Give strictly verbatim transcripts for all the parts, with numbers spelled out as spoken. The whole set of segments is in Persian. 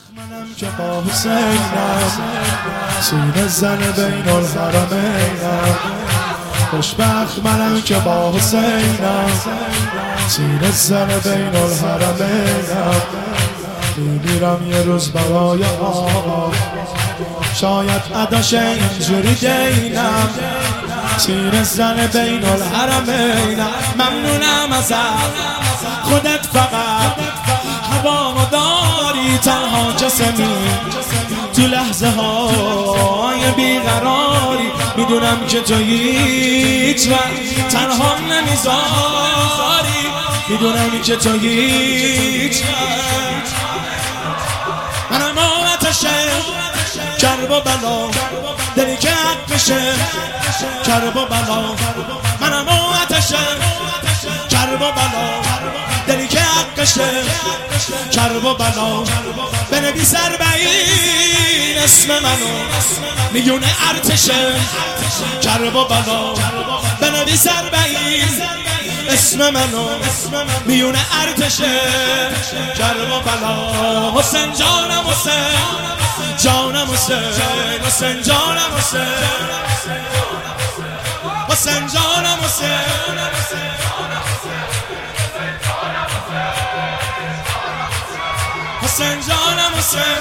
منم که با حسینم سینه زن بین الحرمینم. خوشبخت منم که با حسینم سینه زن بین الحرمینم. میمیرم یه روز برای آقا، شاید عداش اینجوری دینم. سینه زن بین الحرمینم. ممنونم ازت خودت فقط هوامو داری، تنها جسمی تو لحظه های بیقراری. میدونم که تو هیچ وقت تنها نمیذاری، میدونم که تو هیچ وقت. منم آتشه کرب و بلا، دلی که حق بشه کرب و بلا. منم آتشه کرب و بلا، دلی که حقشه کرب و بلا. بنویس اربعین اسم منو میونه ارتشه کرب و بلا. بنویس اربعین اسم منو میونه ارتشه کرب و بلا. حسین جانم حسین جانم حسین، حسین جانم حسین، حسین جانم حسین، حسین جانم حسین.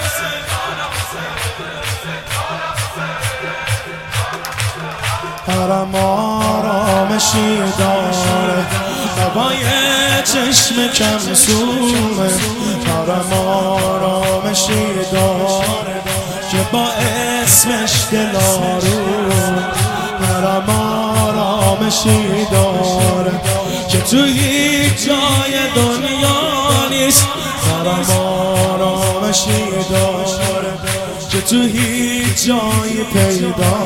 حرم آرامشی داره، هوای چشم کم سومه. حرم آرامشی داره که با اسمش دلارون. حرم آرامشی داره که تو هیچ جای دنیا نیست. حرم آرامشی داره که تو هیچ جای پیدا.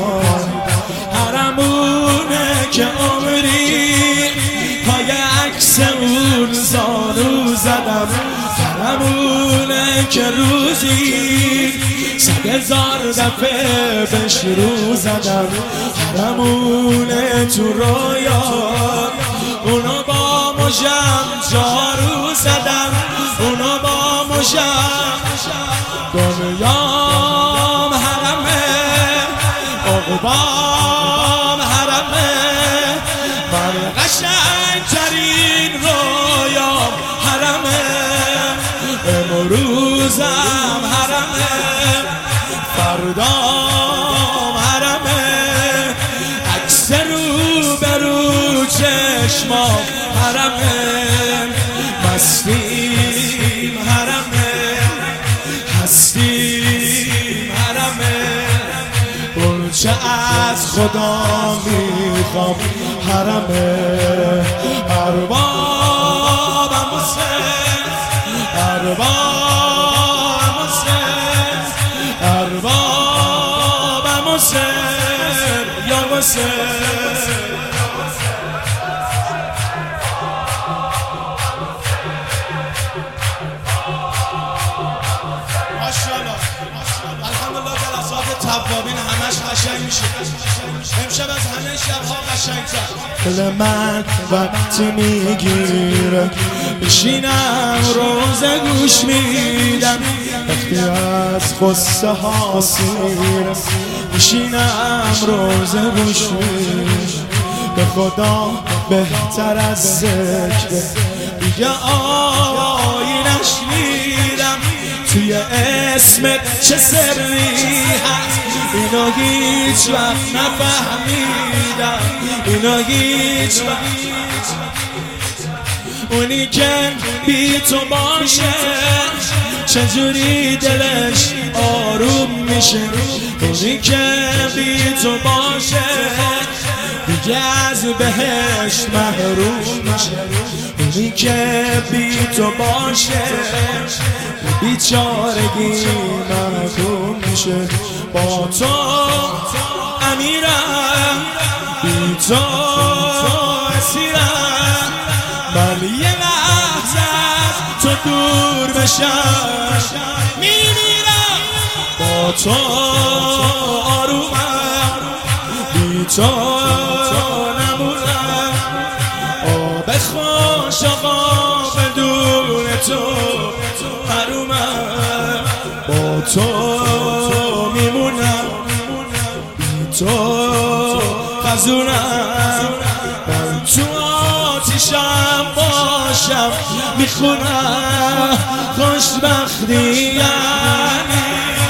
حرمونه که عمری پای عکس اون زانو زدم. حرمونه که روزی صد هزار دفعه بهش رو زدم. حرمونه تو رویا اونو با مژم جارو زدم. اونو با مژم دنیام حرمه، عقبام حرمه. من قشنگترین رویام حرمه، امروزم حرمه، فردام حرمه. عکس رو به رو چشمام حرمه، مستیم حرمه، هستیم حرمه. اونچه از خدا میخوام حرمه. اربابم حسین، اربابم حسین، اربابم حسین یا حسین. الحمدلله جلسات توابین همش قشنگ میشه. امشب از همه شبها قشنگ‌تر. دل من وقتی میگیره بشینم روزه گوش میدم. وقتی از غصه ها سیرم بشینم روزه گوش میدم. به خدا بهتر از ذکر دیگه آیینش میدم. توی اسمت چه سری هست اینو هیچ وقت نفهمیدم. اینو هیچ وقت. اونی که بی تو باشه چجوری دلش آروم میشه. اونی که بی تو باشه دیگه از بهشت محروم میشه. اونی که بی تو باشه بیچارگی محروم میشه. با تو امیرم، بی تو اسیرم. من یه لحظه از تو دور بشم میمیرم. با تو آرومم، بی تو نمونم. آب خوش آقا بدون تو حرومم. تو میمونم، بی تو خزونم، من تو آتیشم باشم میخونم خوشبختی یعنی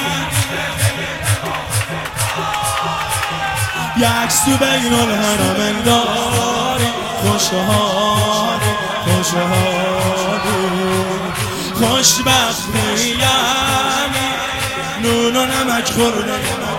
یک سو بین الحرم انگاری خوشحالی خوشحالی خوشبختی یعنی نون و نمک خورده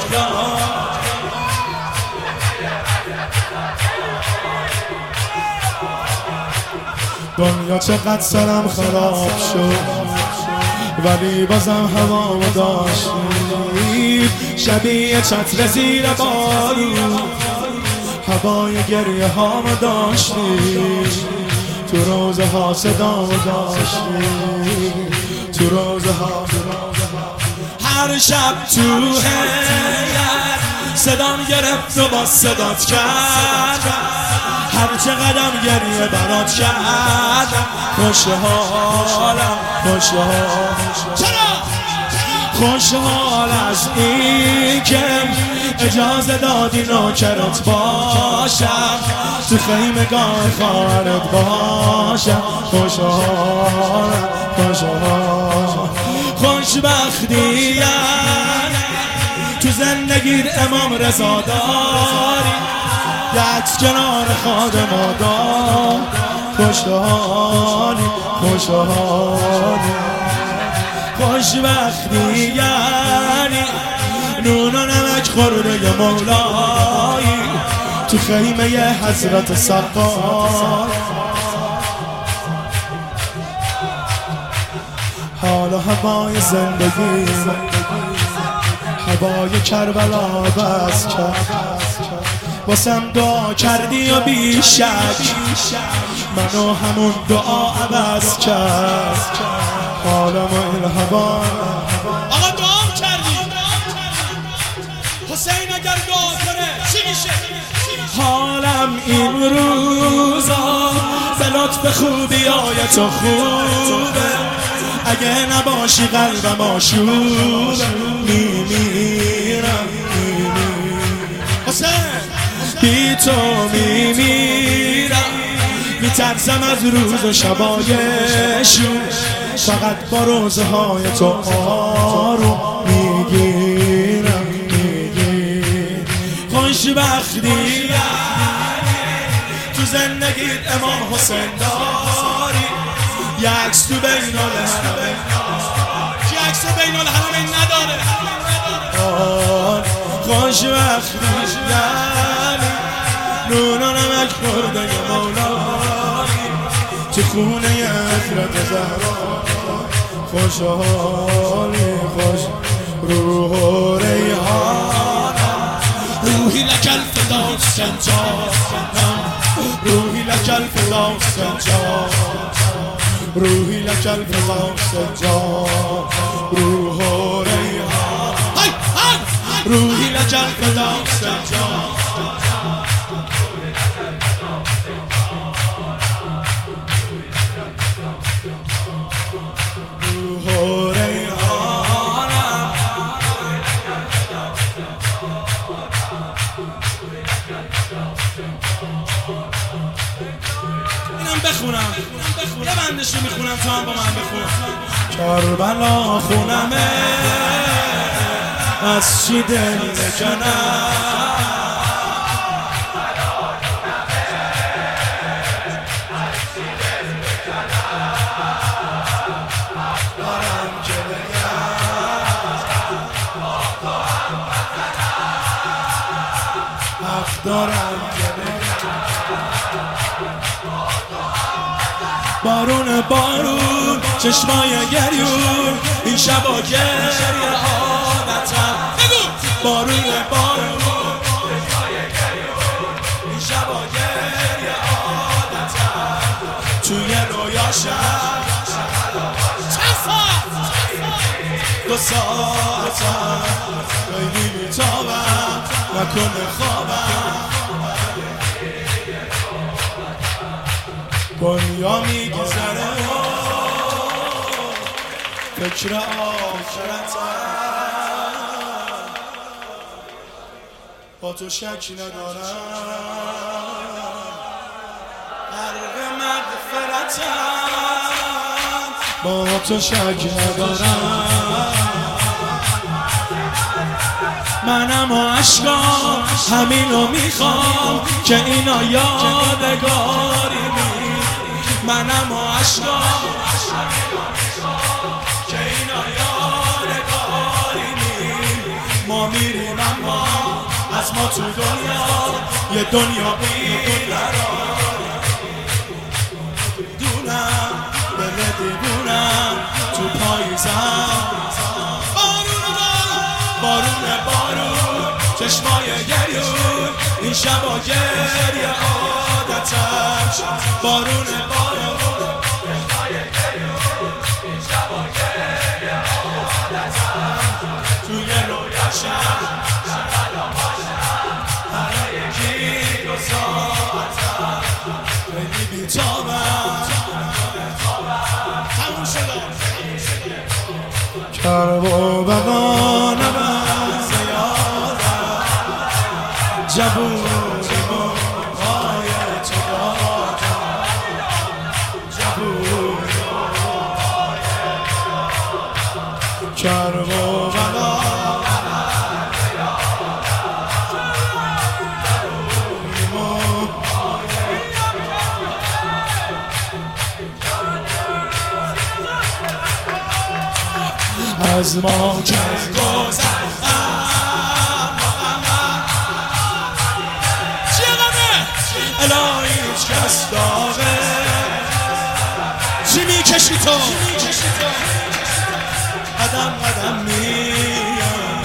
دنیا چقدر سرم خراب شد ولی بازم هوا داشتی شبیه چتر زیر بارون هوای گریه ها داشتی تو روزه ها صدا داشتی تو روزه ها هر شب تو هیئت صدام گرفت و با صدات کرد هر چه قدم گریه برات کرد خوشحالم خوشحال چرا؟ خوشحال از این که اجازه دادی نوکرت باشم تو خیمگاه خواهرت باشم خوشحالم خوشحال خوشبختی یعنی تو زندگیت امام رضا داری یک کنار خادم آدم خوشحالی خوشحالی خوشبختی یعنی نون و نمک خورده مولایی تو خیمه حضرت سقار حالا هوای زندگی هوای کربلا بس کرد واسم دعا کردی و بیشک منو همون دعا عوض کرد حالا ما این هوا آقا دعا کردی حسین اگر دعا کنه چی میشه؟ حالم این روزا به لطف خوبی آیه تو خوبه اگه نباشی قلبم آشوبه میمیرم حسین بی تو میمیرم میترسم از روز و شبایشون فقط با روزهای تو آروم میگیرم میگیرم خوشبختی تو زندگیت امام حسین داری یک سو بین الحرمین یک سو بین الحرمین نداره خوشبختی یعنی نون و نمک خورده مولایی تو خونه حضرت زهرا خوشحالی خوش روح و ریحان روحی لک الفدا سنجانم روحی لک الفدا سنجان روحی لک الفدا سنجان روح و ریحان روحی لک الفدا سنجان روح و ریحانم اینم بخونم یه بندش رو میخونم تو هم با من بخون کربلا خونمه از چی دل نکنم دارم که بگم حق دارم که بگم بارون بارون چشمای گریون این شبا گریه عادتم بارون بارون چشمای گریون این شبا گریه عادتم توی رویاشم چند ساعت دو ساعتم خیلی میتابم نکنه خوابم دنیا میگذره فکر آخرتم با تو شک ندارم، غرق مغفرتم، با تو شک ندارم. منم و عشقام همینو میخوام که اینا یادگاری می. منم و عشقام که اینا یادگاری می. ما میریم اما از ما تو دنیا یه دنیا بی‌قرار. دونم دل دیوونم تو پاییزم، بارون بارون چشمای گریون، این شبا گریه عادتم شد. بارون بارون چشمای گریون، این شبا گریه عادتم. توی رویاشم شبلا باشم، هر یکی دو ساعتم. خیلی بیتابم تموم شدم. کرب و بقانم جبوری موهای تو دادم، جبوری موهای کرب و بلا جبوری موهای. از ما که گذشتم الهی هیچ کس داغه. چی میکشی تو؟ قدم قدم میام،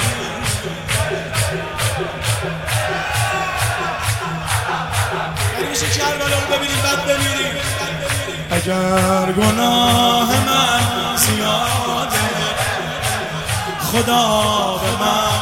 بریش کربلا رو ببینیم بعد بمیریم. اگر گناه من زیاده خدا به من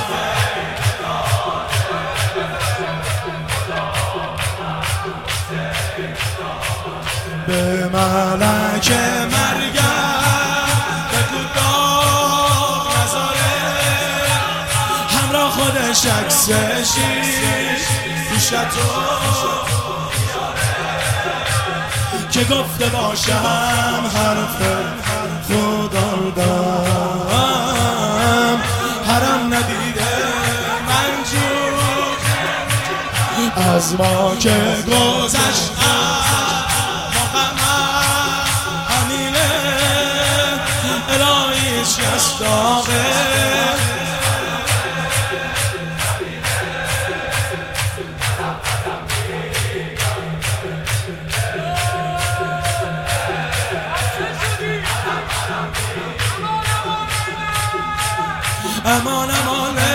به ملک مرگم بگو داغ نذاره، همراه خودش عکسشی پیش تو که گفته باشم حرف خدا دارم. حرم ندیده منجور از ما که گذشتم، داغه. امان امان